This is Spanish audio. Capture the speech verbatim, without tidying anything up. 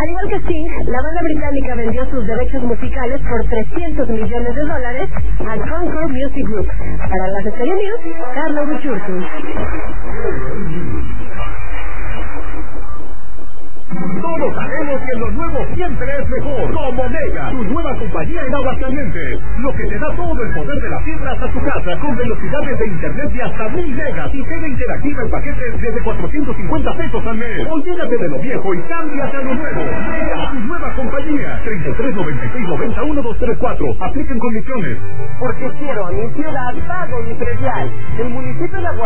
Al igual que Sting, la banda británica vendió sus derechos musicales por trescientos millones de dólares a Concord Music Group. Para la Stereo News, Carlos Buchurtu. Todos sabemos que lo nuevo siempre es mejor. Como Mega, tu nueva compañía en Aguascalientes. Lo que te da todo el poder de las fibras a tu casa con velocidades de internet de hasta mil megas y tele interactiva en paquetes desde cuatrocientos cincuenta pesos al mes. Olvídate de lo viejo y cámbiate a lo nuevo. Mega, tu nueva compañía. treinta y tres noventa y seis noventa uno dos tres cuatro. Apliquen condiciones. Porque quiero a mi ciudad pago mi predial. El municipio de Aguascalientes